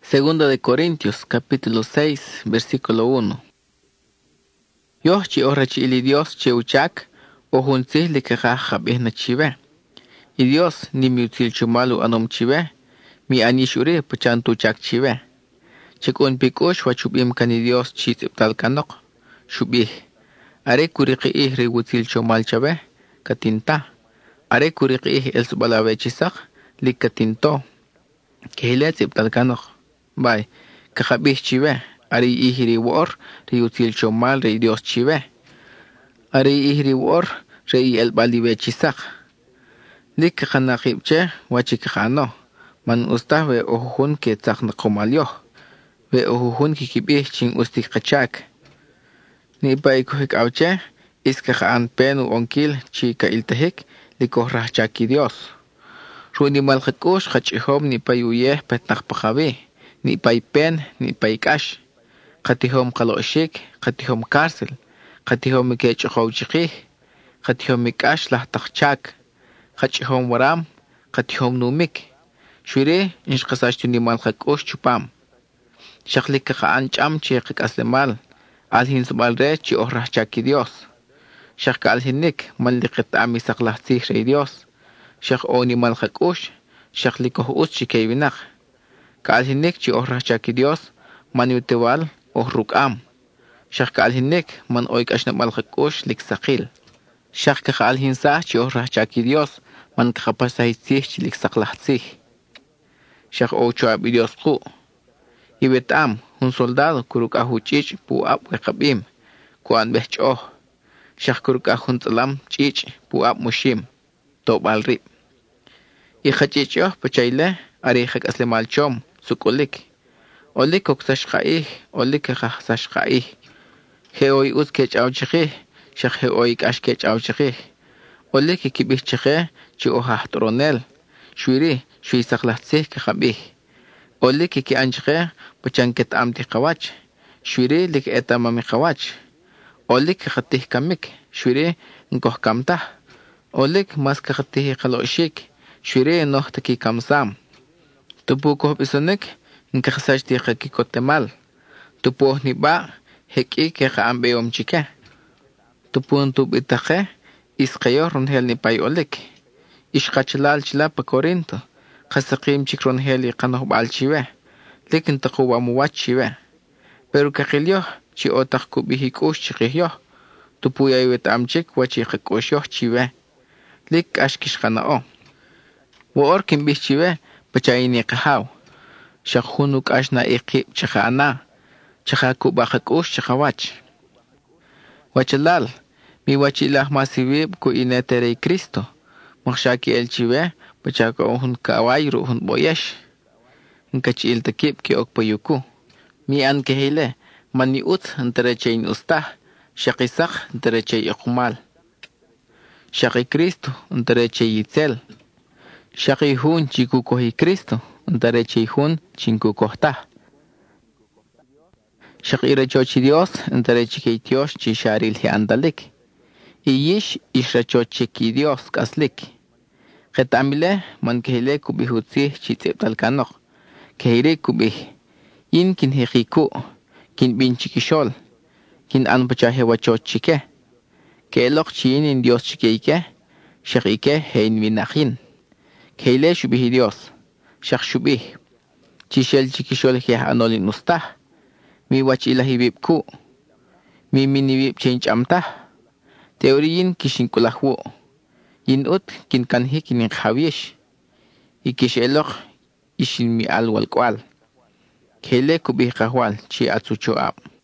Segunda de Corintios, capítulo 6, versículo 1. Yoh chi orachi ili Dios che uchak, o hunsih li kajabih na chive. Y Dios ni mi util chumalu anom chive, mi anishuri pachantu chak chive. Chekun pikush wa chubim kani Dios chi ziptal kanok, shubih. Are kuriki ri util chumal chave, katinta. Are kuriki el subalawe chisak, li katinto. Kehile ziptal kanok. Bay, kajabih chive. Ari ihri wor, ri util chomal ri Dios chive. Ari ihri wor, ri el baliwe chisak. Lik kanakibche, wachikano. Man ustah we ohun ke tsak nakomalyo. We ohun ki kibih ching ustik kachak. Ni bay kuhik awche, iskakhaan penu onkil chi ka iltahik, likoh rahchaki Dios. Runi malkikush kachihom ni pay uyeh petnak pakabi. Ni pay pen, ni pay kash. Katihom kaloshik, katihom cárcel, katihom mikechhow chikih, katihom mikash lahtakchak, katihom waram, katihom numik. Shwiri, inshkasashtu ni malkakush chupam. Shaklik kaan cham chikik aslemal, alhin subalre chi ohrachaki Dios. Shak alhinik, manlikit amisak lahtzih rey Dios. Shak o ni malkakush, shaklikoh us chikayvinak. Kaalhinik chi ohrachaki Dios, maniutewal, rukam. Shak alhinik man oik ashnabal khakush lik sakil. Shak alhin sa chi ohrachaki Dios man kapasahitsih chi lik saklahtsih. Shak ochoab Dios ku. Ibetam un soldado kuruk ahuchich pu ap wekabim kuan bech'oh. Shak kuruk ahun tsalam chich pu ap mushim to balrib. Ikhachichoh pachayle arihak aslemal chom sukulik. Olik oksash khaih, olik khahsash khaih. He oy us kech awchikih, shak he oy kash kech awchikih. Olik kibih chikhe, chi ohah toronel. Shwiri, shwi saklahtsih kakabih. Olik ki anchikhe, pachanket amti kawach. Shwiri lik etamami kawach. Olik khatih kamik, shwiri nkoh kamtah. Olik mas kakhatih kaloshik, shwiri noh taki kamsam. Tupu koh bisonik, nkaksash tiqa kikotemal. Tupuh ni ba, heki keka ambeom chike. Tupun tub itake, iskayo ronhel ni pay olik. Ishkachalal chila pa Corinto, kasakim chik ronhel i kanoh bal chive. Likin takuwa muwach chive. Pero kakilyo, chi otak kubihikush chikihyo. Tupu yayuet amchik wachi kakushyo chive. Lik ashkish kanao. Woor kimbih chive, pachayini kahaw. Shak hunuk ashna ikip chaka ana. Chaka kubakakush chaka wach. Wachalal. Mi wachilah masivib ku inetere Cristo. Makshaki el chive. Pachaka ohun kaway ruhun boyesh. Nkachi il takip ki okpayuku. Mi an kehile. Mani ut antareche in ustah. Shakisak antareche ikumal. Shaki Cristo antareche yitzel. Shaki hun chikukohi Cristo. Antareche hun chinkukohtah. Shak irachochi Dios, antareche que Dios chisharil he andalik. Iyish ishrachoche ki Dios kaslik. Ketamile man kehile kubihutsi chiteptal kanok. Kehire kubih. Yin kin hekiku. Kin bin chikishol. Kin anpachahe wachochike. Kelok chin in Dios chikeike. Shak ike hein vinachin. Kehile shubihi Dios. Shak shubih. Chishel chikishol he anolin ustah. Mi wach ilahibib ku. Mi minibib change amtah. Teoriyin kishin kulahwo. Yin ut kin kanhi kin khawish. Ikish elok ishin mi al wal kwal. Kele kubih kahwal chi atsucho ab.